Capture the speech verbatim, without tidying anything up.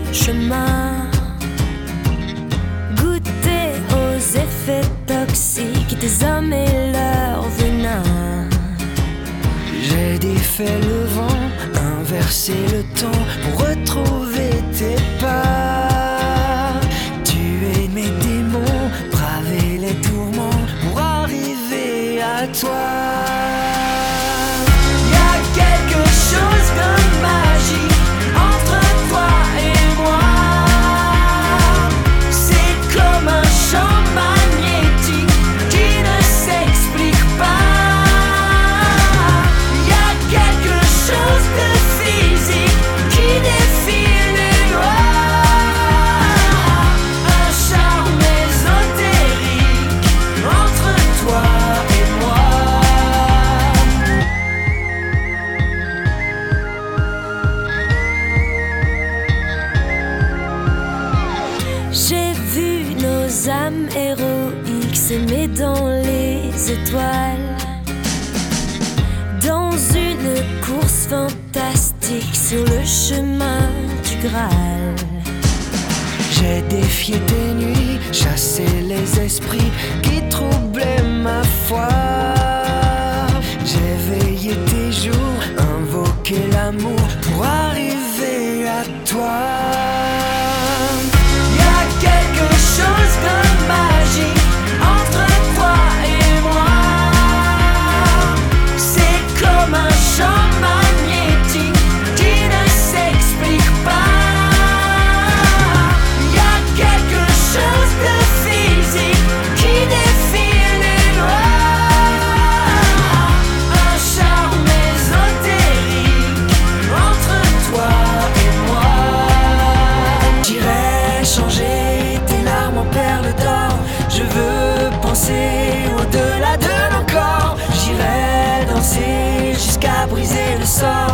chemin, goûter aux effets toxiques des hommes et leur venin. J'ai défait le vent, inversé le temps pour retrouver tes pas. Tuer mes démons, braver les tourments pour arriver à toi. Y'a quelque chose de magique entre toi et moi. C'est comme un champ magnétique qui ne s'explique pas. Y'a quelque chose de physique qui défie les lois. Un charme ésotérique entre toi et moi. J'ai vu nos âmes héroïques s'aimer dans les étoiles, dans une course fantastique sur le chemin du Graal. J'ai défié tes nuits, chassé les esprits qui troublaient ma foi. J'ai veillé tes jours, invoqué l'amour pour arriver à toi. Y'a quelque chose de magique entre toi et moi. C'est comme un champ magnétique qui ne s'explique pas. Y'a quelque chose de physique qui défie les lois. Un charme ésotérique entre toi et moi. J'irai changer tes larmes en perles d'or. Je veux penser au-delà de nos corps. J'irai danser jusqu'à briser le sort.